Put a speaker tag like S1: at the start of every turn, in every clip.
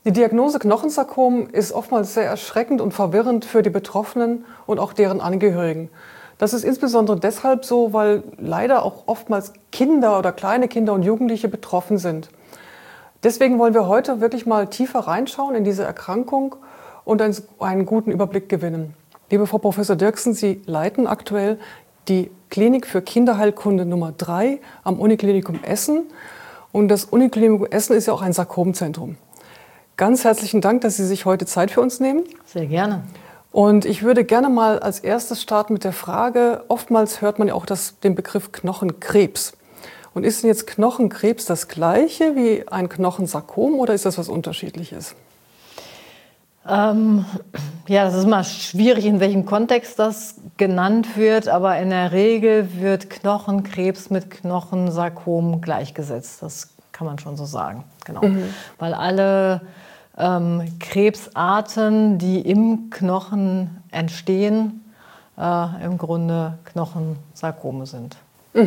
S1: Die Diagnose Knochensarkom ist oftmals sehr erschreckend und verwirrend für die Betroffenen und auch deren Angehörigen. Das ist insbesondere deshalb so, weil leider auch oftmals Kinder oder kleine Kinder und Jugendliche betroffen sind. Deswegen wollen wir heute wirklich mal tiefer reinschauen in diese Erkrankung und einen guten Überblick gewinnen. Liebe Frau Professor Dirksen, Sie leiten aktuell die Klinik für Kinderheilkunde Nummer 3 am Uniklinikum Essen. Und das Uniklinikum Essen ist ja auch ein Sarkomzentrum. Ganz herzlichen Dank, dass Sie sich heute Zeit für uns nehmen.
S2: Sehr gerne.
S1: Und ich würde gerne mal als erstes starten mit der Frage, oftmals hört man ja auch den Begriff Knochenkrebs. Und ist denn jetzt Knochenkrebs das gleiche wie ein Knochensarkom oder ist das was Unterschiedliches?
S2: Ja, das ist mal schwierig, in welchem Kontext das genannt wird, aber in der Regel wird Knochenkrebs mit Knochensarkom gleichgesetzt. Das kann man schon so sagen, genau. Weil alle Krebsarten, die im Knochen entstehen, im Grunde Knochensarkome sind.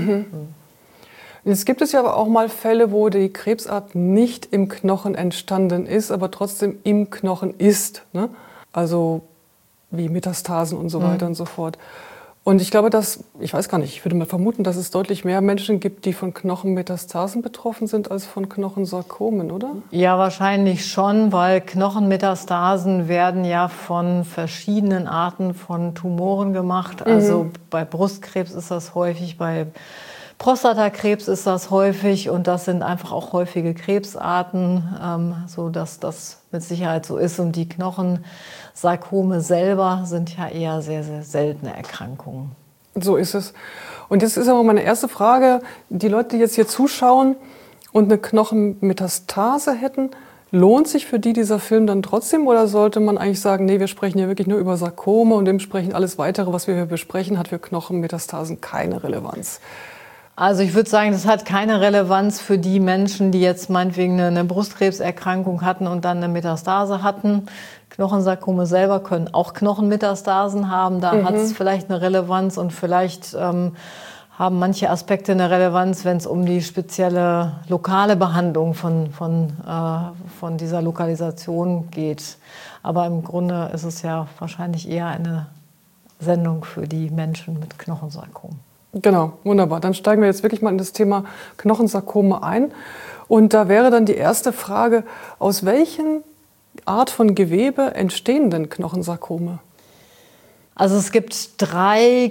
S1: Jetzt gibt es ja aber auch mal Fälle, wo die Krebsart nicht im Knochen entstanden ist, aber trotzdem im Knochen ist, ne? Also wie Metastasen und so weiter und so fort. Und ich glaube, ich weiß gar nicht, ich würde mal vermuten, dass es deutlich mehr Menschen gibt, die von Knochenmetastasen betroffen sind, als von Knochensarkomen, oder?
S2: Ja, wahrscheinlich schon, weil Knochenmetastasen werden ja von verschiedenen Arten von Tumoren gemacht. Also bei Brustkrebs ist das häufig, bei Prostatakrebs ist das häufig und das sind einfach auch häufige Krebsarten, so dass das mit Sicherheit so ist. Und die Knochensarkome selber sind ja eher sehr, sehr seltene Erkrankungen.
S1: So ist es. Und jetzt ist aber meine erste Frage, die Leute, die jetzt hier zuschauen und eine Knochenmetastase hätten, lohnt sich für die dieser Film dann trotzdem oder sollte man eigentlich sagen, nee, wir sprechen hier wirklich nur über Sarkome und dementsprechend alles Weitere, was wir hier besprechen, hat für Knochenmetastasen keine Relevanz?
S2: Also ich würde sagen, das hat keine Relevanz für die Menschen, die jetzt meinetwegen eine Brustkrebserkrankung hatten und dann eine Metastase hatten. Knochensarkome selber können auch Knochenmetastasen haben. Da hat es vielleicht eine Relevanz und vielleicht haben manche Aspekte eine Relevanz, wenn es um die spezielle lokale Behandlung von dieser Lokalisation geht. Aber im Grunde ist es ja wahrscheinlich eher eine Sendung für die Menschen mit Knochensarkom.
S1: Genau, wunderbar. Dann steigen wir jetzt wirklich mal in das Thema Knochensarkome ein. Und da wäre dann die erste Frage, aus welchen Art von Gewebe entstehen denn Knochensarkome?
S2: Also es gibt drei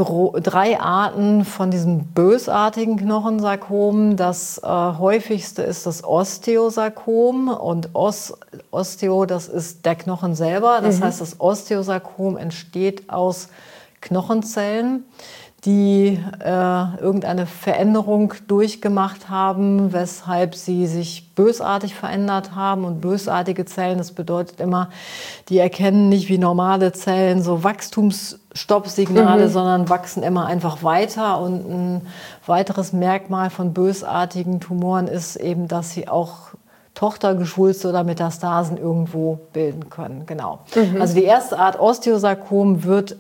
S2: Arten von diesen bösartigen Knochensarkomen. Das häufigste ist das Osteosarkom und Osteo, das ist der Knochen selber. Das heißt, das Osteosarkom entsteht aus Knochenzellen, die irgendeine Veränderung durchgemacht haben, weshalb sie sich bösartig verändert haben. Und bösartige Zellen, das bedeutet immer, die erkennen nicht wie normale Zellen so Wachstumsstoppsignale, sondern wachsen immer einfach weiter. Und ein weiteres Merkmal von bösartigen Tumoren ist eben, dass sie auch Tochtergeschwulste oder Metastasen irgendwo bilden können. Genau. Also die erste Art Osteosarkom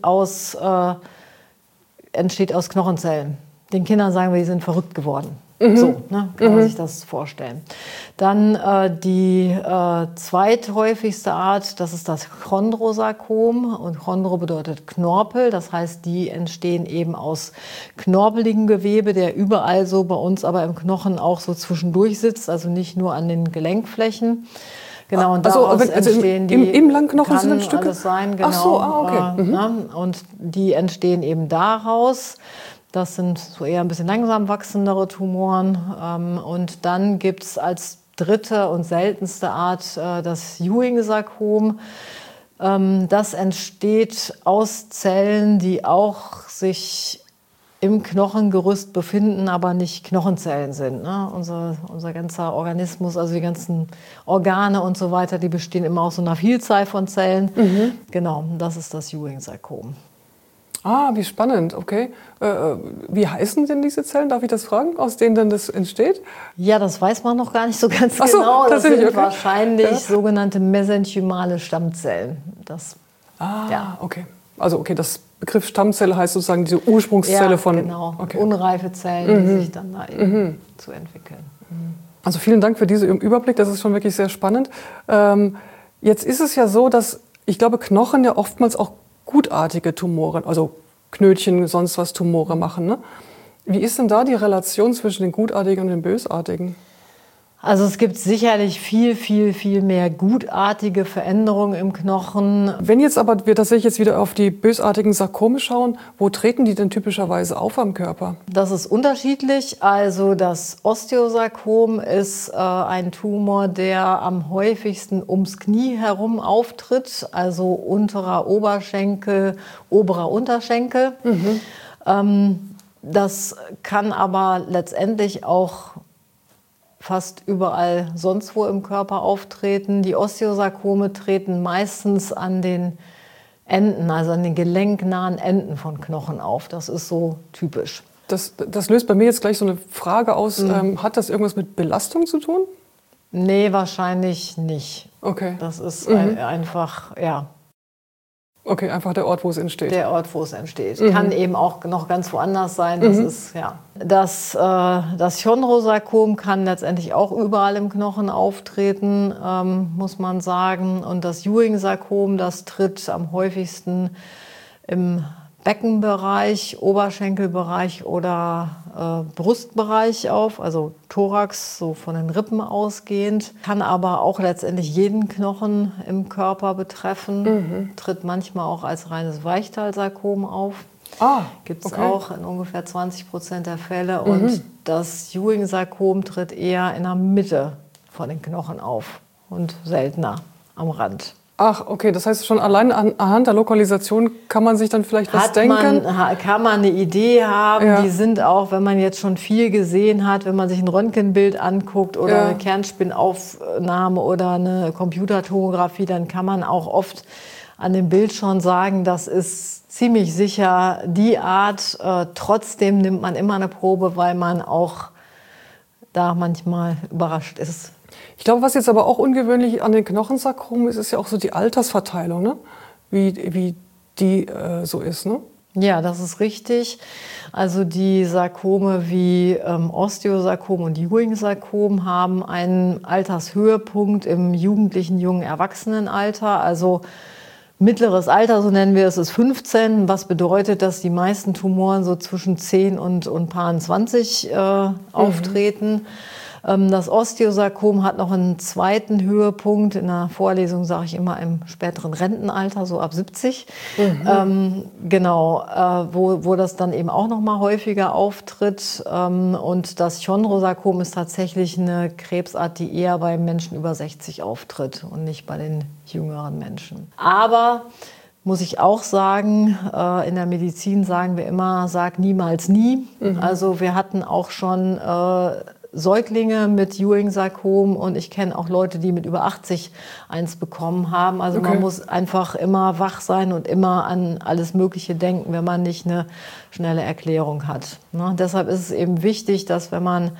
S2: entsteht aus Knochenzellen. Den Kindern sagen wir, die sind verrückt geworden. So, ne, kann man sich das vorstellen. Dann die zweithäufigste Art, das ist das Chondrosarkom. Und Chondro bedeutet Knorpel. Das heißt, die entstehen eben aus knorpeligem Gewebe, der überall so bei uns aber im Knochen auch so zwischendurch sitzt, also nicht nur an den Gelenkflächen. Genau, und daraus entstehen die...
S1: Im Langknochen sind das Stücke?
S2: Alles sein, genau.
S1: Ach so, okay.
S2: Und die entstehen eben daraus. Das sind so eher ein bisschen langsam wachsendere Tumoren. Und dann gibt es als dritte und seltenste Art das Ewing-Sarkom. Das entsteht aus Zellen, die auch sich im Knochengerüst befinden, aber nicht Knochenzellen sind. Ne? Unser ganzer Organismus, also die ganzen Organe und so weiter, die bestehen immer aus so einer Vielzahl von Zellen. Genau, das ist das Ewing-Sarkom.
S1: Ah, wie spannend, okay. Wie heißen denn diese Zellen? Darf ich das fragen, aus denen dann das entsteht?
S2: Ja, das weiß man noch gar nicht so ganz
S1: Ach so,
S2: genau. Das sind
S1: wahrscheinlich
S2: sogenannte mesenchymale Stammzellen.
S1: Okay. Also okay, das Begriff Stammzelle heißt sozusagen diese Ursprungszelle von...
S2: Genau, okay. Unreife Zellen, die sich dann da eben zu entwickeln.
S1: Also vielen Dank für diesen Überblick, das ist schon wirklich sehr spannend. Jetzt ist es ja so, dass ich glaube, Knochen ja oftmals auch gutartige Tumore, also Knötchen, sonst was Tumore machen. Ne? Wie ist denn da die Relation zwischen den gutartigen und den bösartigen?
S2: Also es gibt sicherlich viel mehr gutartige Veränderungen im Knochen.
S1: Wenn jetzt aber wir tatsächlich jetzt wieder auf die bösartigen Sarkome schauen, wo treten die denn typischerweise auf am Körper?
S2: Das ist unterschiedlich. Also das Osteosarkom ist ein Tumor, der am häufigsten ums Knie herum auftritt, also unterer Oberschenkel, oberer Unterschenkel. Das kann aber letztendlich auch fast überall sonst wo im Körper auftreten. Die Osteosarkome treten meistens an den Enden, also an den gelenknahen Enden von Knochen auf. Das ist so typisch.
S1: Das löst bei mir jetzt gleich so eine Frage aus. Hat das irgendwas mit Belastung zu tun?
S2: Nee, wahrscheinlich nicht.
S1: Okay.
S2: Das ist einfach, ja.
S1: Okay, einfach der Ort, wo es entsteht.
S2: Der Ort, wo es entsteht. Kann eben auch noch ganz woanders sein. Das ist, ja. Das Chondrosarkom kann letztendlich auch überall im Knochen auftreten, muss man sagen. Und das Ewing-Sarkom, das tritt am häufigsten im Beckenbereich, Oberschenkelbereich oder Brustbereich auf, also Thorax, so von den Rippen ausgehend. Kann aber auch letztendlich jeden Knochen im Körper betreffen. Tritt manchmal auch als reines Weichteilsarkom auf. Gibt es auch in ungefähr 20% der Fälle. Und das Ewing-Sarkom tritt eher in der Mitte von den Knochen auf und seltener am Rand.
S1: Ach, okay, das heißt schon allein anhand der Lokalisation kann man sich dann vielleicht was denken?
S2: Kann man eine Idee haben. Ja. Die sind auch, wenn man jetzt schon viel gesehen hat, wenn man sich ein Röntgenbild anguckt oder eine Kernspinnaufnahme oder eine Computertomographie, dann kann man auch oft an dem Bild schon sagen, das ist ziemlich sicher die Art. Trotzdem nimmt man immer eine Probe, weil man auch da manchmal überrascht ist.
S1: Ich glaube, was jetzt aber auch ungewöhnlich an den Knochensarkomen ist, ist ja auch so die Altersverteilung, ne? Wie die so ist, ne?
S2: Ja, das ist richtig. Also die Sarkome wie Osteosarkom und Ewing-Sarkom haben einen Altershöhepunkt im jugendlichen, jungen Erwachsenenalter. Also mittleres Alter, so nennen wir es, ist 15, was bedeutet, dass die meisten Tumoren so zwischen 10 und Paaren 20 auftreten. Das Osteosarkom hat noch einen zweiten Höhepunkt. In der Vorlesung sage ich immer im späteren Rentenalter, so ab 70. Wo das dann eben auch noch mal häufiger auftritt. Und das Chondrosarkom ist tatsächlich eine Krebsart, die eher bei Menschen über 60 auftritt und nicht bei den jüngeren Menschen. Aber muss ich auch sagen, in der Medizin sagen wir immer, sag niemals nie. Also wir hatten auch schon Säuglinge mit Ewing-Sarkom und ich kenne auch Leute, die mit über 80 eins bekommen haben. Also man muss einfach immer wach sein und immer an alles Mögliche denken, wenn man nicht eine schnelle Erklärung hat. Ne? Deshalb ist es eben wichtig, dass wenn man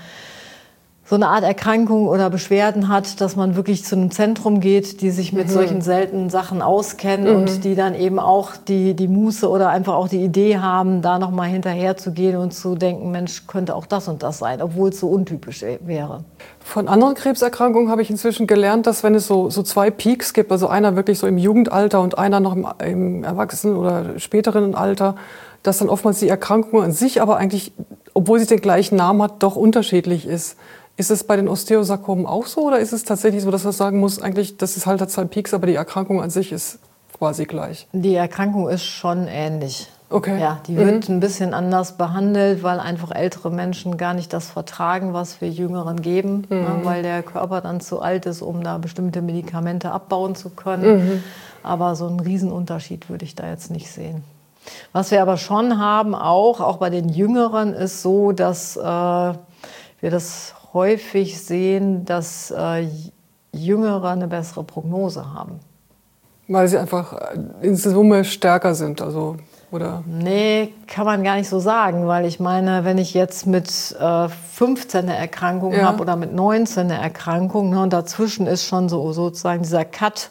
S2: so eine Art Erkrankung oder Beschwerden hat, dass man wirklich zu einem Zentrum geht, die sich mit solchen seltenen Sachen auskennen und die dann eben auch die Muße oder einfach auch die Idee haben, da nochmal hinterher zu gehen und zu denken, Mensch, könnte auch das und das sein, obwohl es so untypisch wäre.
S1: Von anderen Krebserkrankungen habe ich inzwischen gelernt, dass wenn es so zwei Peaks gibt, also einer wirklich so im Jugendalter und einer noch im Erwachsenen- oder späteren Alter, dass dann oftmals die Erkrankung an sich aber eigentlich, obwohl sie den gleichen Namen hat, doch unterschiedlich ist. Ist es bei den Osteosarkomen auch so oder ist es tatsächlich so, dass man sagen muss, eigentlich, das ist halt zwei Peaks, aber die Erkrankung an sich ist quasi gleich?
S2: Die Erkrankung ist schon ähnlich.
S1: Okay.
S2: Ja, die wird ein bisschen anders behandelt, weil einfach ältere Menschen gar nicht das vertragen, was wir Jüngeren geben, weil der Körper dann zu alt ist, um da bestimmte Medikamente abbauen zu können. Aber so einen Riesenunterschied würde ich da jetzt nicht sehen. Was wir aber schon haben, auch bei den Jüngeren, ist so, dass wir das häufig sehen, dass Jüngere eine bessere Prognose haben.
S1: Weil sie einfach in Summe stärker sind, also, oder?
S2: Nee, kann man gar nicht so sagen, weil ich meine, wenn ich jetzt mit 15 eine Erkrankung habe oder mit 19 eine Erkrankung, ne, und dazwischen ist schon so sozusagen dieser Cut,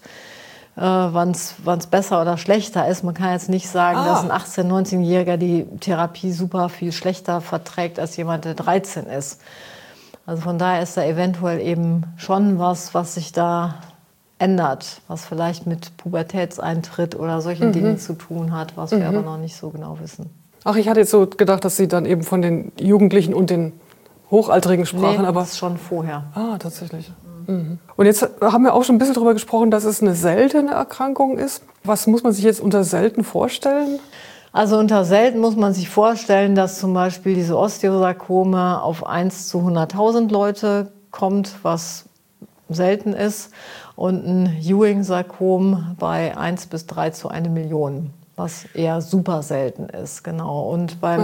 S2: wann es besser oder schlechter ist. Man kann jetzt nicht sagen, dass ein 18-, 19-Jähriger die Therapie super viel schlechter verträgt als jemand, der 13 ist. Also von daher ist da eventuell eben schon was sich da ändert, was vielleicht mit Pubertätseintritt oder solchen Dingen zu tun hat, was wir aber noch nicht so genau wissen.
S1: Ach, ich hatte jetzt so gedacht, dass Sie dann eben von den Jugendlichen und den Hochaltrigen sprachen.
S2: Nee,
S1: aber
S2: das ist schon vorher.
S1: Ah, tatsächlich. Und jetzt haben wir auch schon ein bisschen darüber gesprochen, dass es eine seltene Erkrankung ist. Was muss man sich jetzt unter selten vorstellen?
S2: Also unter selten muss man sich vorstellen, dass zum Beispiel diese Osteosarkome auf 1 zu 100.000 Leute kommt, was selten ist. Und ein Ewing-Sarkom bei 1 bis 3 zu 1 Million, was eher super selten ist. Genau. Und beim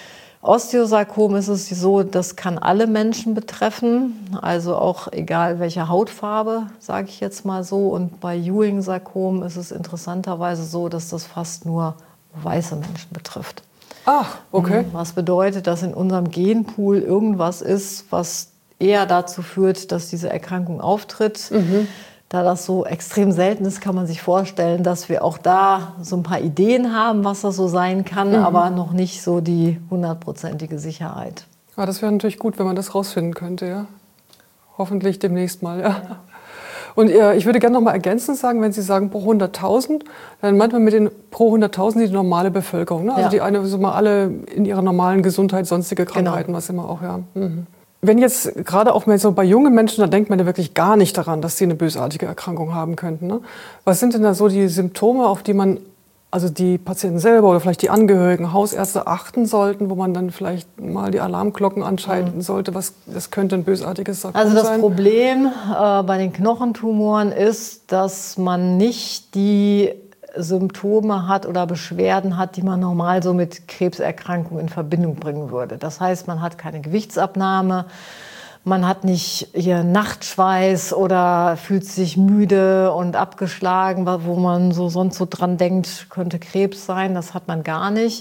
S2: Osteosarkom ist es so, das kann alle Menschen betreffen, also auch egal welche Hautfarbe, sage ich jetzt mal so. Und bei Ewing-Sarkom ist es interessanterweise so, dass das fast nur weiße Menschen betrifft.
S1: Ach, okay.
S2: Was bedeutet, dass in unserem Genpool irgendwas ist, was eher dazu führt, dass diese Erkrankung auftritt. Da das so extrem selten ist, kann man sich vorstellen, dass wir auch da so ein paar Ideen haben, was das so sein kann, aber noch nicht so die 100%ige Sicherheit.
S1: Ja, das wäre natürlich gut, wenn man das rausfinden könnte, ja. Hoffentlich demnächst mal, ja. Und ich würde gerne noch mal ergänzend sagen, wenn Sie sagen pro 100.000, dann meint man mit den pro 100.000 die normale Bevölkerung, ne? Also die eine, so mal alle in ihrer normalen Gesundheit, sonstige Krankheiten, was immer auch, ja. Wenn jetzt gerade auch mal so bei jungen Menschen, da denkt man ja wirklich gar nicht daran, dass sie eine bösartige Erkrankung haben könnten, ne? Was sind denn da so die Symptome, auf die man, also die Patienten selber oder vielleicht die Angehörigen, Hausärzte achten sollten, wo man dann vielleicht mal die Alarmglocken anschalten sollte? Das könnte ein bösartiges Sarkom sein?
S2: Also das Problem bei den Knochentumoren ist, dass man nicht die Symptome hat oder Beschwerden hat, die man normal so mit Krebserkrankungen in Verbindung bringen würde. Das heißt, man hat keine Gewichtsabnahme, man hat nicht hier Nachtschweiß oder fühlt sich müde und abgeschlagen, wo man so sonst so dran denkt, könnte Krebs sein. Das hat man gar nicht.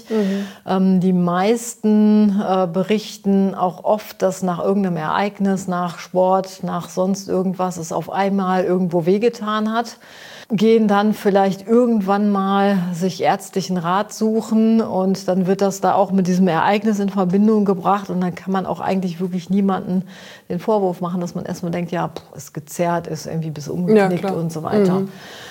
S2: Die meisten berichten auch oft, dass nach irgendeinem Ereignis, nach Sport, nach sonst irgendwas es auf einmal irgendwo wehgetan hat. Gehen dann vielleicht irgendwann mal sich ärztlichen Rat suchen und dann wird das da auch mit diesem Ereignis in Verbindung gebracht und dann kann man auch eigentlich wirklich niemanden den Vorwurf machen, dass man erstmal denkt, ja, ist gezerrt, ist irgendwie bis umgeknickt und so weiter.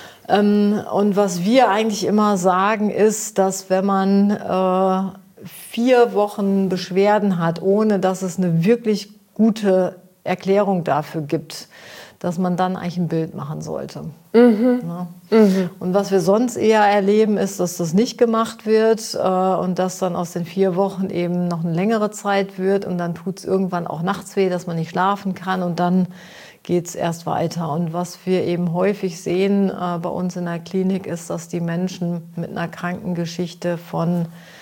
S2: Und was wir eigentlich immer sagen ist, dass wenn man 4 Wochen Beschwerden hat, ohne dass es eine wirklich gute Erklärung dafür gibt, dass man dann eigentlich ein Bild machen sollte. Ja. Und was wir sonst eher erleben, ist, dass das nicht gemacht wird und dass dann aus den 4 Wochen eben noch eine längere Zeit wird und dann tut es irgendwann auch nachts weh, dass man nicht schlafen kann und dann geht es erst weiter. Und was wir eben häufig sehen bei uns in der Klinik ist, dass die Menschen mit einer Krankengeschichte von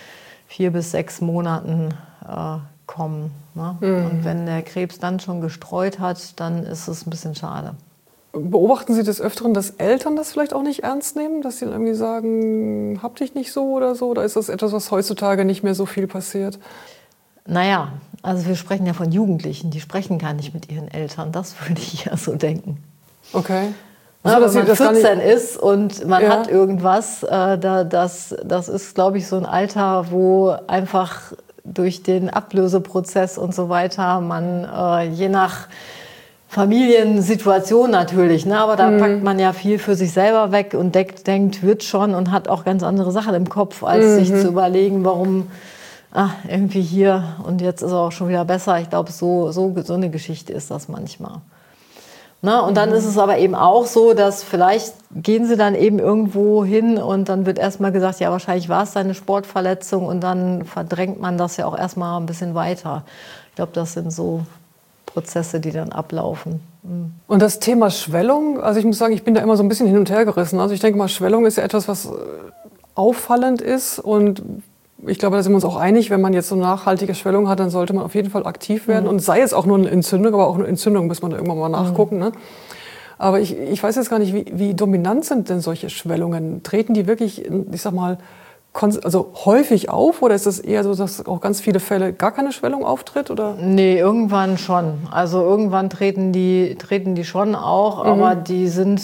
S2: 4 bis 6 Monaten kommen. Ne? Und wenn der Krebs dann schon gestreut hat, dann ist es ein bisschen schade.
S1: Beobachten Sie des Öfteren, dass Eltern das vielleicht auch nicht ernst nehmen? Dass sie dann irgendwie sagen, hab dich nicht so? Oder ist das etwas, was heutzutage nicht mehr so viel passiert?
S2: Naja, also wir sprechen ja von Jugendlichen, die sprechen gar nicht mit ihren Eltern. Das würde ich ja so denken.
S1: Okay.
S2: Also, wenn man 14 ist und man hat irgendwas, das ist, glaube ich, so ein Alter, wo einfach durch den Ablöseprozess und so weiter man je nach Familiensituation natürlich, ne? Aber da packt man ja viel für sich selber weg und denkt, wird schon und hat auch ganz andere Sachen im Kopf, als sich zu überlegen, warum irgendwie hier und jetzt ist er auch schon wieder besser. Ich glaube, so eine Geschichte ist das manchmal. Ne? Und dann ist es aber eben auch so, dass vielleicht gehen sie dann eben irgendwo hin und dann wird erstmal gesagt, ja, wahrscheinlich war es deine Sportverletzung und dann verdrängt man das ja auch erstmal ein bisschen weiter. Ich glaube, das sind so Prozesse, die dann ablaufen.
S1: Und das Thema Schwellung, also ich muss sagen, ich bin da immer so ein bisschen hin und her gerissen. Also ich denke mal, Schwellung ist ja etwas, was auffallend ist und ich glaube, da sind wir uns auch einig, wenn man jetzt so nachhaltige Schwellung hat, dann sollte man auf jeden Fall aktiv werden. Und sei es auch nur eine Entzündung, aber auch eine Entzündung muss man da irgendwann mal nachgucken. Ne? Aber ich weiß jetzt gar nicht, wie dominant sind denn solche Schwellungen? Treten die wirklich, ich sag mal, also häufig auf oder ist es eher so, dass auch ganz viele Fälle gar keine Schwellung auftritt? Oder?
S2: Nee, irgendwann schon. Also irgendwann treten die schon auch, aber die sind,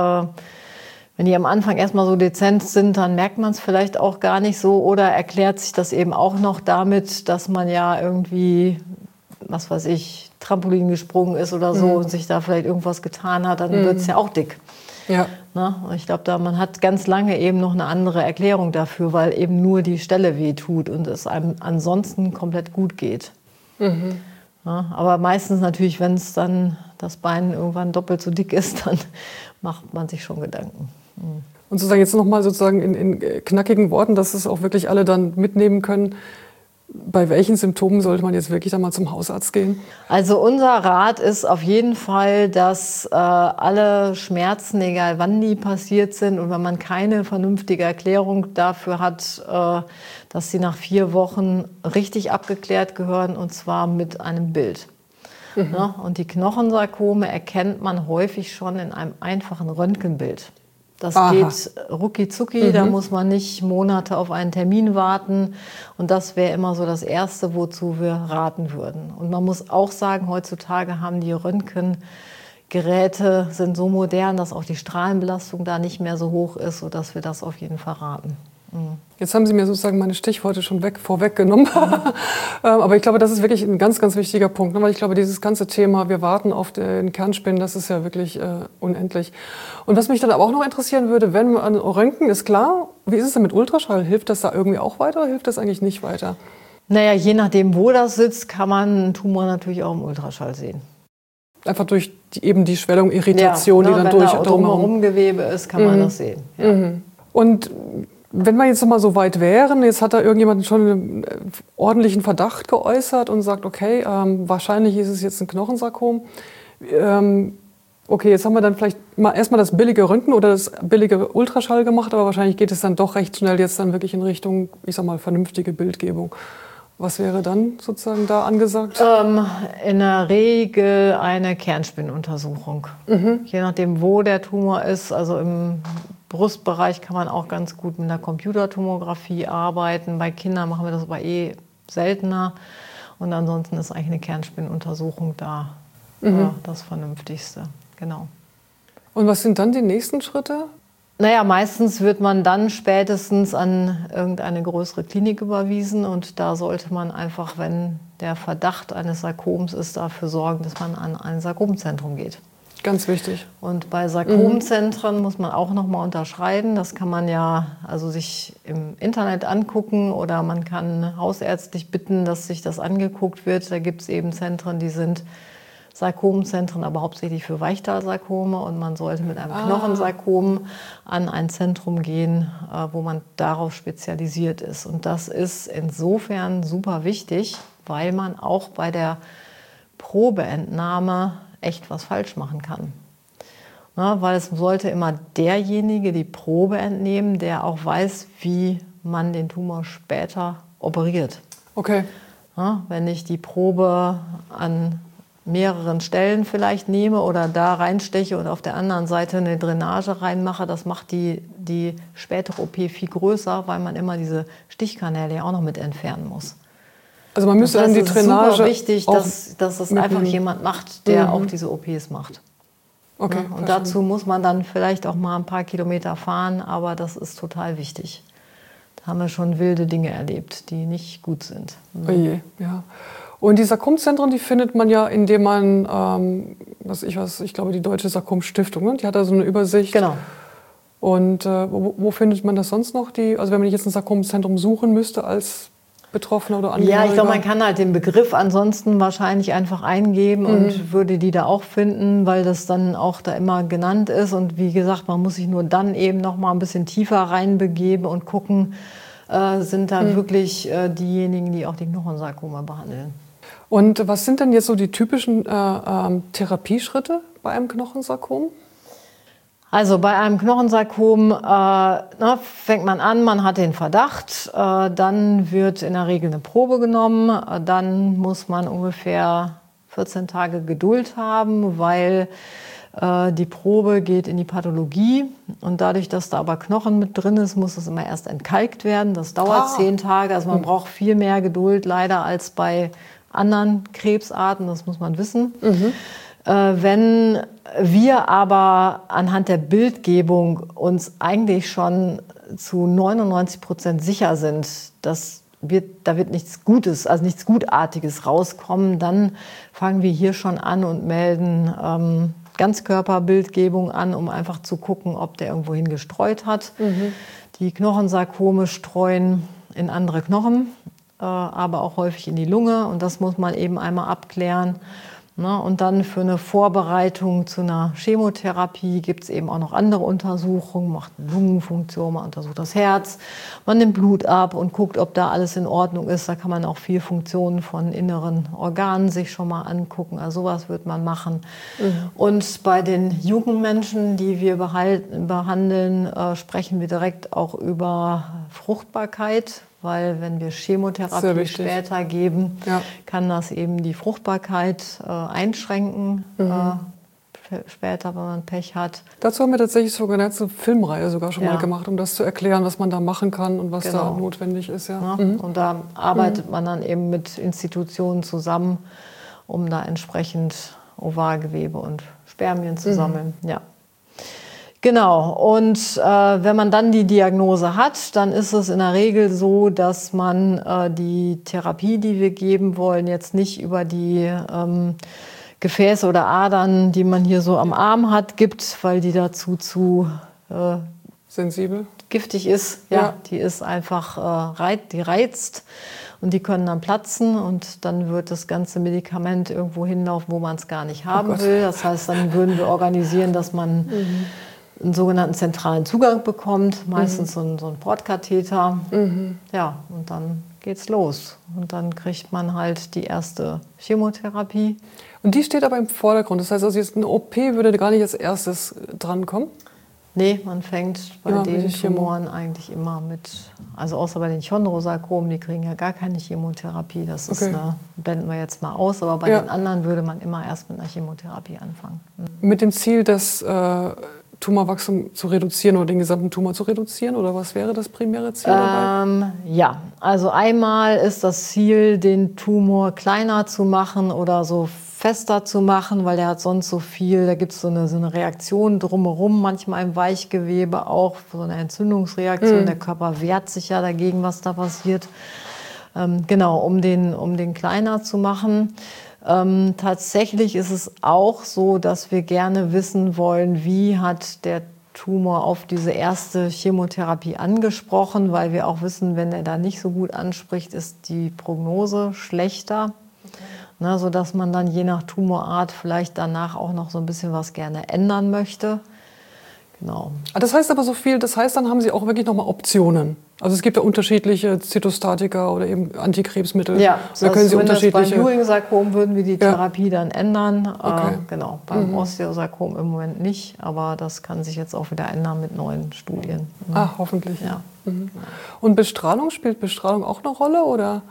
S2: wenn die am Anfang erstmal so dezent sind, dann merkt man es vielleicht auch gar nicht so oder erklärt sich das eben auch noch damit, dass man ja irgendwie, was weiß ich, Trampolin gesprungen ist oder so und sich da vielleicht irgendwas getan hat, dann wird es ja auch dick.
S1: Ja.
S2: Na, und ich glaube, man hat ganz lange eben noch eine andere Erklärung dafür, weil eben nur die Stelle weh tut und es einem ansonsten komplett gut geht. Ja, aber meistens natürlich, wenn es dann das Bein irgendwann doppelt so dick ist, dann macht man sich schon Gedanken.
S1: Und sozusagen jetzt nochmal sozusagen in knackigen Worten, dass es auch wirklich alle dann mitnehmen können. Bei welchen Symptomen sollte man jetzt wirklich dann mal zum Hausarzt gehen?
S2: Also unser Rat ist auf jeden Fall, dass alle Schmerzen, egal wann die passiert sind und wenn man keine vernünftige Erklärung dafür hat, dass sie nach 4 Wochen richtig abgeklärt gehören und zwar mit einem Bild. Ja, und die Knochensarkome erkennt man häufig schon in einem einfachen Röntgenbild. Das geht rucki zucki, da muss man nicht Monate auf einen Termin warten. Und das wäre immer so das Erste, wozu wir raten würden. Und man muss auch sagen, heutzutage haben die Röntgengeräte sind so modern, dass auch die Strahlenbelastung da nicht mehr so hoch ist, sodass wir das auf jeden Fall raten.
S1: Jetzt haben Sie mir sozusagen meine Stichworte schon vorweggenommen. Aber ich glaube, das ist wirklich ein ganz, ganz wichtiger Punkt. Weil ich glaube, dieses ganze Thema, wir warten auf den Kernspinnen, das ist ja wirklich unendlich. Und was mich dann aber auch noch interessieren würde, wenn man Röntgen ist klar, wie ist es denn mit Ultraschall? Hilft das da irgendwie auch weiter oder hilft das eigentlich nicht weiter?
S2: Naja, je nachdem, wo das sitzt, kann man einen Tumor natürlich auch im Ultraschall sehen.
S1: Einfach durch die Schwellung, Irritation, die dann
S2: wenn
S1: durch
S2: da drumherum Gewebe ist, kann man das sehen. Ja.
S1: Und wenn wir jetzt noch mal so weit wären, jetzt hat da irgendjemand schon einen ordentlichen Verdacht geäußert und sagt, okay, wahrscheinlich ist es jetzt ein Knochensarkom. Okay, jetzt haben wir dann vielleicht erstmal das billige Röntgen oder das billige Ultraschall gemacht, aber wahrscheinlich geht es dann doch recht schnell jetzt dann wirklich in Richtung, ich sag mal, vernünftige Bildgebung. Was wäre dann sozusagen da angesagt?
S2: In der Regel eine Kernspinnuntersuchung. Je nachdem, wo der Tumor ist, also im Brustbereich kann man auch ganz gut mit einer Computertomographie arbeiten. Bei Kindern machen wir das aber seltener. Und ansonsten ist eigentlich eine Kernspinnuntersuchung da das Vernünftigste. Genau.
S1: Und was sind dann die nächsten Schritte?
S2: Naja, meistens wird man dann spätestens an irgendeine größere Klinik überwiesen. Und da sollte man einfach, wenn der Verdacht eines Sarkoms ist, dafür sorgen, dass man an ein Sarkomzentrum geht.
S1: Ganz wichtig.
S2: Und bei Sarkomzentren muss man auch noch mal unterscheiden. Das kann man ja also sich im Internet angucken oder man kann hausärztlich bitten, dass sich das angeguckt wird. Da gibt es eben Zentren, die sind Sarkomzentren, aber hauptsächlich für Weichteilsarkome. Und man sollte mit einem Knochensarkom an ein Zentrum gehen, wo man darauf spezialisiert ist. Und das ist insofern super wichtig, weil man auch bei der Probeentnahme echt was falsch machen kann. Ja, weil es sollte immer derjenige die Probe entnehmen, der auch weiß, wie man den Tumor später operiert.
S1: Okay.
S2: Ja, wenn ich die Probe an mehreren Stellen vielleicht nehme oder da reinsteche und auf der anderen Seite eine Drainage reinmache, das macht die spätere OP viel größer, weil man immer diese Stichkanäle ja auch noch mit entfernen muss.
S1: Also man müsste dann die Drainage.
S2: Es ist super wichtig, dass es einfach jemand macht, der auch diese OPs macht.
S1: Okay,
S2: ja, und dazu muss man dann vielleicht auch mal ein paar Kilometer fahren, aber das ist total wichtig. Da haben wir schon wilde Dinge erlebt, die nicht gut sind.
S1: Oje, ja. Und die Sarkomzentren, die findet man ja, indem man, ich glaube, die Deutsche Sarkom-Stiftung, ne? Die hat da so eine Übersicht.
S2: Genau.
S1: Und wo findet man das sonst noch? Also wenn man jetzt ein Sarkomzentrum suchen müsste als Betroffener oder Angehöriger?
S2: Ja, ich glaube, man kann halt den Begriff ansonsten wahrscheinlich einfach eingeben und würde die da auch finden, weil das dann auch da immer genannt ist. Und wie gesagt, man muss sich nur dann eben noch mal ein bisschen tiefer reinbegeben und gucken, sind da wirklich diejenigen, die auch die Knochensarkome behandeln.
S1: Und was sind denn jetzt so die typischen Therapieschritte bei einem Knochensarkom?
S2: Also bei einem Knochensarkom fängt man an, man hat den Verdacht, dann wird in der Regel eine Probe genommen, dann muss man ungefähr 14 Tage Geduld haben, weil die Probe geht in die Pathologie und dadurch, dass da aber Knochen mit drin ist, muss es immer erst entkalkt werden. Das dauert 10 Tage, also man braucht viel mehr Geduld leider als bei anderen Krebsarten, das muss man wissen. Wenn wir aber anhand der Bildgebung uns eigentlich schon zu 99% sicher sind, dass da wird nichts Gutes, also nichts Gutartiges rauskommen, dann fangen wir hier schon an und melden Ganzkörperbildgebung an, um einfach zu gucken, ob der irgendwohin gestreut hat. Die Knochensarkome streuen in andere Knochen, aber auch häufig in die Lunge. Und das muss man eben einmal abklären. Und dann für eine Vorbereitung zu einer Chemotherapie gibt es eben auch noch andere Untersuchungen. Macht eine Lungenfunktion, man untersucht das Herz, man nimmt Blut ab und guckt, ob da alles in Ordnung ist. Da kann man auch viel Funktionen von inneren Organen sich schon mal angucken. Also sowas wird man machen. Und bei den jungen Menschen, die wir behandeln, sprechen wir direkt auch über Fruchtbarkeit. Weil wenn wir Chemotherapie später geben, kann das eben die Fruchtbarkeit einschränken, später, wenn man Pech hat.
S1: Dazu haben wir tatsächlich sogar eine ganze Filmreihe sogar schon mal gemacht, um das zu erklären, was man da machen kann und was da notwendig ist. Ja.
S2: Und da arbeitet man dann eben mit Institutionen zusammen, um da entsprechend Ovalgewebe und Spermien zu sammeln. Ja. Genau, und wenn man dann die Diagnose hat, dann ist es in der Regel so, dass man die Therapie, die wir geben wollen, jetzt nicht über die Gefäße oder Adern, die man hier so am Arm hat, gibt, weil die dazu zu
S1: sensibel,
S2: giftig ist. Ja, die ist einfach, die reizt und die können dann platzen und dann wird das ganze Medikament irgendwo hinlaufen, wo man es gar nicht haben will. Das heißt, dann würden wir organisieren, dass man einen sogenannten zentralen Zugang bekommt, meistens so ein Portkatheter. Ja, und dann geht's los. Und dann kriegt man halt die erste Chemotherapie.
S1: Und die steht aber im Vordergrund. Das heißt, also jetzt eine OP würde gar nicht als erstes drankommen?
S2: Nee, man fängt bei den Tumoren eigentlich immer mit, also außer bei den Chondrosarkomen, die kriegen ja gar keine Chemotherapie. Das ist blenden wir jetzt mal aus, aber bei den anderen würde man immer erst mit einer Chemotherapie anfangen.
S1: Mit dem Ziel, das Tumorwachstum zu reduzieren oder den gesamten Tumor zu reduzieren? Oder was wäre das primäre Ziel dabei?
S2: Ja, also einmal ist das Ziel, den Tumor kleiner zu machen oder so fester zu machen, weil der hat sonst so viel, da gibt es so eine Reaktion drumherum, manchmal im Weichgewebe auch, so eine Entzündungsreaktion. Der Körper wehrt sich ja dagegen, was da passiert. Genau, um den kleiner zu machen. Tatsächlich ist es auch so, dass wir gerne wissen wollen, wie hat der Tumor auf diese erste Chemotherapie angesprochen, weil wir auch wissen, wenn er da nicht so gut anspricht, ist die Prognose schlechter, sodass man dann je nach Tumorart vielleicht danach auch noch so ein bisschen was gerne ändern möchte. Genau.
S1: Das heißt aber so viel, das heißt, dann haben Sie auch wirklich nochmal Optionen. Also es gibt ja unterschiedliche Zytostatika oder eben Antikrebsmittel.
S2: Ja,
S1: da können Sie unterschiedliche.
S2: Beim Ewing-Sarkom würden wir die Therapie dann ändern. Genau, beim Osteosarkom im Moment nicht, aber das kann sich jetzt auch wieder ändern mit neuen Studien.
S1: Hoffentlich.
S2: Ja.
S1: Und Bestrahlung, spielt Bestrahlung auch eine Rolle, oder?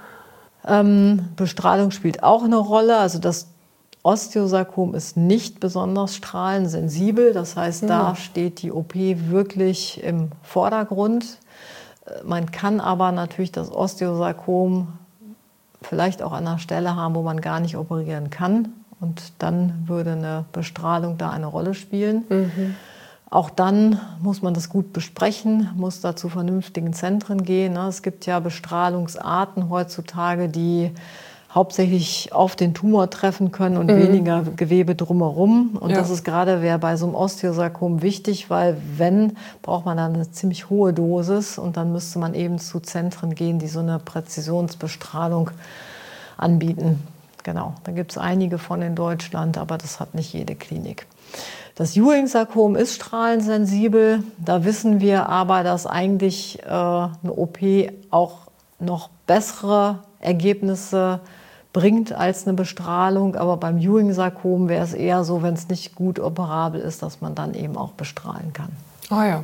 S2: Bestrahlung spielt auch eine Rolle. Also das Osteosarkom ist nicht besonders strahlensensibel. Das heißt, da steht die OP wirklich im Vordergrund. Man kann aber natürlich das Osteosarkom vielleicht auch an einer Stelle haben, wo man gar nicht operieren kann. Und dann würde eine Bestrahlung da eine Rolle spielen. Auch dann muss man das gut besprechen, muss da zu vernünftigen Zentren gehen. Es gibt ja Bestrahlungsarten heutzutage, die hauptsächlich auf den Tumor treffen können und weniger Gewebe drumherum. Und das ist gerade bei so einem Osteosarkom wichtig, weil braucht man dann eine ziemlich hohe Dosis und dann müsste man eben zu Zentren gehen, die so eine Präzisionsbestrahlung anbieten. Genau, da gibt es einige von in Deutschland, aber das hat nicht jede Klinik. Das Ewing-Sarkom ist strahlensensibel. Da wissen wir aber, dass eigentlich eine OP auch noch bessere Ergebnisse bringt als eine Bestrahlung. Aber beim Ewing-Sarkom wäre es eher so, wenn es nicht gut operabel ist, dass man dann eben auch bestrahlen kann.
S1: Ah ja.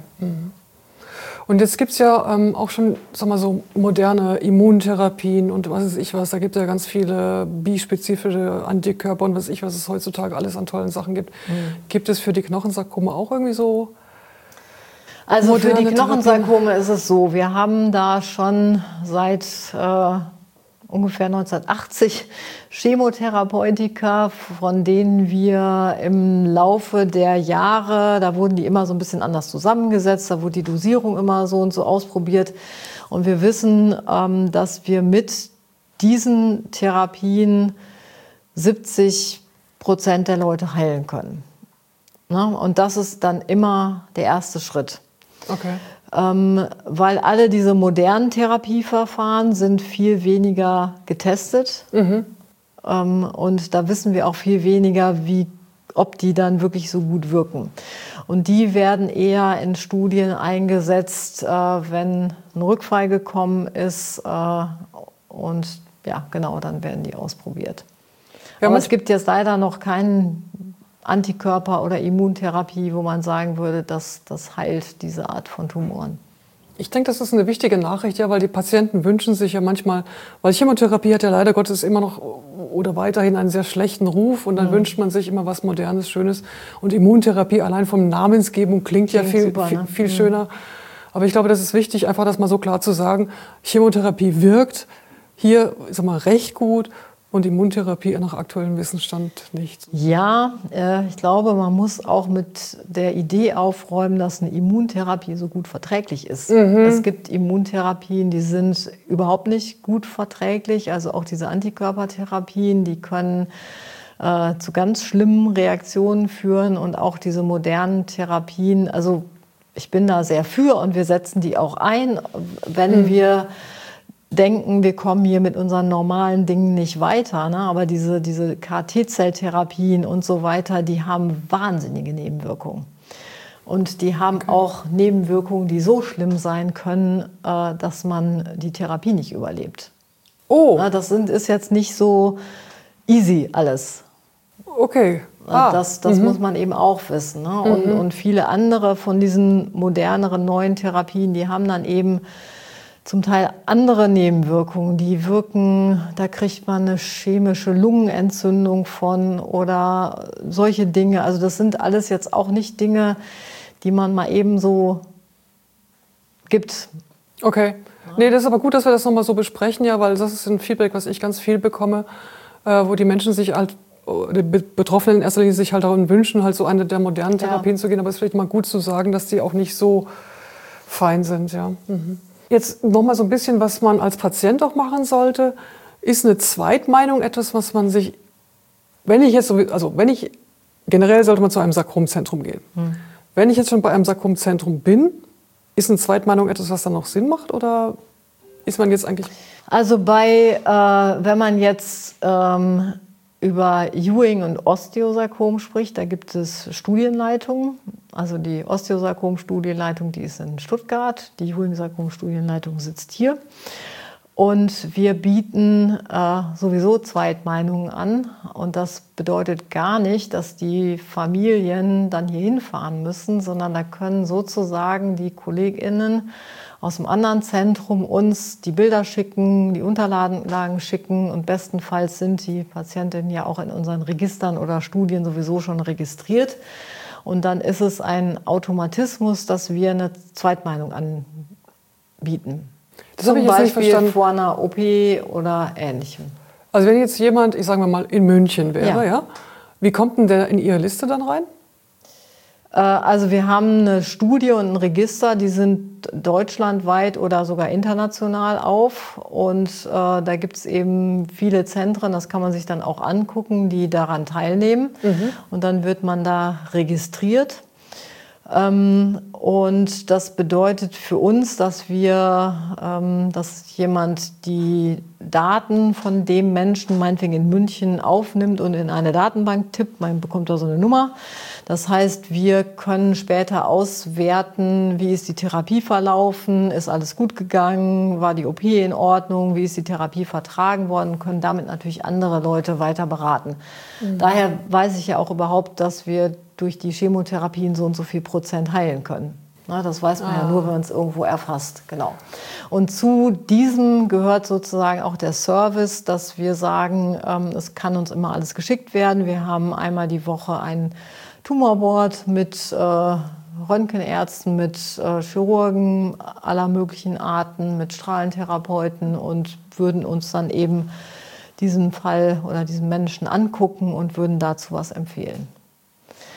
S1: Und jetzt gibt es ja auch schon, sag mal, so moderne Immuntherapien und was weiß ich was. Da gibt es ja ganz viele bispezifische Antikörper und was weiß ich was es heutzutage alles an tollen Sachen gibt. Gibt es für die Knochensarkome auch irgendwie so?
S2: Also für die Knochensarkome ist es so, wir haben da schon seit ungefähr 1980 Chemotherapeutika, von denen wir im Laufe der Jahre, da wurden die immer so ein bisschen anders zusammengesetzt, da wurde die Dosierung immer so und so ausprobiert. Und wir wissen, dass wir mit diesen Therapien 70% der Leute heilen können. Und das ist dann immer der erste Schritt.
S1: Okay.
S2: Weil alle diese modernen Therapieverfahren sind viel weniger getestet. Und da wissen wir auch viel weniger, ob die dann wirklich so gut wirken. Und die werden eher in Studien eingesetzt, wenn ein Rückfall gekommen ist. Und ja, genau, dann werden die ausprobiert. Ja, aber es gibt jetzt leider noch keinen Antikörper- oder Immuntherapie, wo man sagen würde, dass das heilt diese Art von Tumoren.
S1: Ich denke, das ist eine wichtige Nachricht, ja, weil die Patienten wünschen sich ja manchmal, weil Chemotherapie hat ja leider Gottes immer noch oder weiterhin einen sehr schlechten Ruf und dann wünscht man sich immer was Modernes, Schönes. Und Immuntherapie allein vom Namensgebung klingt ja viel schöner. Aber ich glaube, das ist wichtig, einfach das mal so klar zu sagen, Chemotherapie wirkt hier, ich sag mal, recht gut. Und Immuntherapie nach aktuellem Wissensstand nicht.
S2: Ja, ich glaube, man muss auch mit der Idee aufräumen, dass eine Immuntherapie so gut verträglich ist. Es gibt Immuntherapien, die sind überhaupt nicht gut verträglich. Also auch diese Antikörpertherapien, die können zu ganz schlimmen Reaktionen führen. Und auch diese modernen Therapien, also ich bin da sehr für und wir setzen die auch ein, wenn wir denken, wir kommen hier mit unseren normalen Dingen nicht weiter. Ne? Aber diese KT-Zelltherapien und so weiter, die haben wahnsinnige Nebenwirkungen. Und die haben auch Nebenwirkungen, die so schlimm sein können, dass man die Therapie nicht überlebt.
S1: Oh.
S2: Na, das ist jetzt nicht so easy alles.
S1: Okay.
S2: Das muss man eben auch wissen. Ne? Und viele andere von diesen moderneren, neuen Therapien, die haben dann eben zum Teil andere Nebenwirkungen, die wirken, da kriegt man eine chemische Lungenentzündung von oder solche Dinge. Also das sind alles jetzt auch nicht Dinge, die man mal eben so gibt.
S1: Okay. Nee, das ist aber gut, dass wir das nochmal so besprechen, ja, weil das ist ein Feedback, was ich ganz viel bekomme, wo die Menschen sich halt, die Betroffenen in erster Linie sich halt darum wünschen, halt so eine der modernen Therapien zu gehen. Aber es ist vielleicht mal gut zu sagen, dass die auch nicht so fein sind, ja. Jetzt noch mal so ein bisschen, was man als Patient auch machen sollte. Ist eine Zweitmeinung etwas, was man sich, generell sollte man zu einem Sarkomzentrum gehen. Wenn ich jetzt schon bei einem Sarkomzentrum bin, ist eine Zweitmeinung etwas, was dann noch Sinn macht oder ist man jetzt eigentlich?
S2: Also wenn man jetzt über Ewing und Osteosarkom spricht, da gibt es Studienleitungen. Also die Osteosarkom-Studienleitung, die ist in Stuttgart, die Ewing-Sarkom-Studienleitung sitzt hier. Und wir bieten sowieso Zweitmeinungen an. Und das bedeutet gar nicht, dass die Familien dann hier hinfahren müssen, sondern da können sozusagen die KollegInnen aus dem anderen Zentrum uns die Bilder schicken, die Unterlagen schicken und bestenfalls sind die Patientinnen ja auch in unseren Registern oder Studien sowieso schon registriert. Und dann ist es ein Automatismus, dass wir eine Zweitmeinung anbieten.
S1: Das habe ich jetzt nicht verstanden.
S2: Vor einer OP oder Ähnlichem.
S1: Also wenn jetzt jemand, ich sage mal, in München wäre, ja, wie kommt denn der in Ihre Liste dann rein?
S2: Also wir haben eine Studie und ein Register, die sind deutschlandweit oder sogar international auf. Und da gibt es eben viele Zentren, das kann man sich dann auch angucken, die daran teilnehmen. Und dann wird man da registriert. Und das bedeutet für uns, dass jemand die Daten von dem Menschen, meinetwegen in München, aufnimmt und in eine Datenbank tippt. Man bekommt da so eine Nummer. Das heißt, wir können später auswerten, wie ist die Therapie verlaufen, ist alles gut gegangen, war die OP in Ordnung, wie ist die Therapie vertragen worden, können damit natürlich andere Leute weiter beraten. Daher weiß ich ja auch überhaupt, dass wir durch die Chemotherapien so und so viel % heilen können. Na, das weiß man ja nur, wenn man es irgendwo erfasst. Genau. Und zu diesem gehört sozusagen auch der Service, dass wir sagen, es kann uns immer alles geschickt werden. Wir haben einmal die Woche ein Tumorboard mit Röntgenärzten, mit Chirurgen aller möglichen Arten, mit Strahlentherapeuten und würden uns dann eben diesen Fall oder diesen Menschen angucken und würden dazu was empfehlen.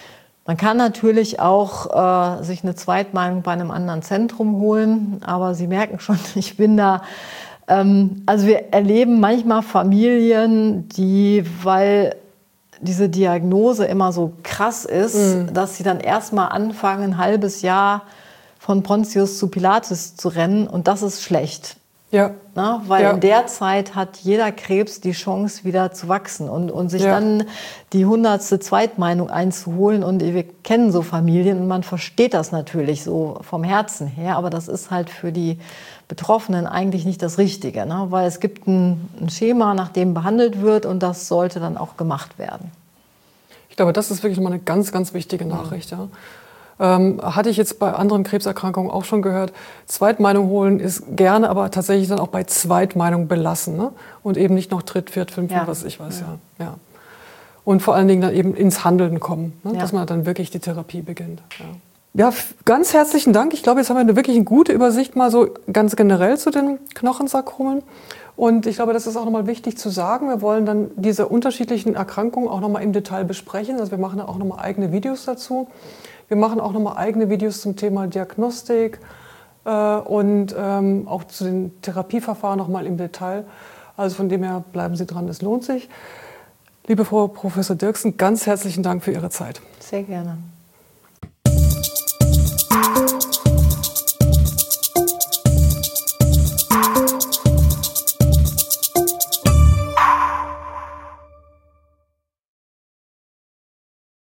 S2: Man kann natürlich auch sich eine Zweitmeinung bei einem anderen Zentrum holen, aber Sie merken schon, ich bin da. Also wir erleben manchmal Familien, die, weil diese Diagnose immer so krass ist, dass sie dann erstmal anfangen, ein halbes Jahr von Pontius zu Pilatus zu rennen, und das ist schlecht.
S1: Ja.
S2: Na, weil in der Zeit hat jeder Krebs die Chance, wieder zu wachsen und sich dann die 100. Zweitmeinung einzuholen. Und wir kennen so Familien und man versteht das natürlich so vom Herzen her, aber das ist halt für die Betroffenen eigentlich nicht das Richtige, ne? Weil es gibt ein Schema, nach dem behandelt wird, und das sollte dann auch gemacht werden.
S1: Ich glaube, das ist wirklich mal eine ganz, ganz wichtige Nachricht. Ja. Hatte ich jetzt bei anderen Krebserkrankungen auch schon gehört. Zweitmeinung holen ist gerne, aber tatsächlich dann auch bei Zweitmeinung belassen, ne? Und eben nicht noch Dritt-, Viert-, Fünft-, was ich weiß. Ja. Und vor allen Dingen dann eben ins Handeln kommen, ne? Dass man dann wirklich die Therapie beginnt. Ja, ganz herzlichen Dank. Ich glaube, jetzt haben wir wirklich eine gute Übersicht mal so ganz generell zu den Knochensarkomen. Und ich glaube, das ist auch nochmal wichtig zu sagen. Wir wollen dann diese unterschiedlichen Erkrankungen auch nochmal im Detail besprechen. Also wir machen auch nochmal eigene Videos dazu. Wir machen auch nochmal eigene Videos zum Thema Diagnostik und auch zu den Therapieverfahren nochmal im Detail. Also von dem her bleiben Sie dran, es lohnt sich. Liebe Frau Professor Dirksen, ganz herzlichen Dank für Ihre Zeit.
S2: Sehr gerne.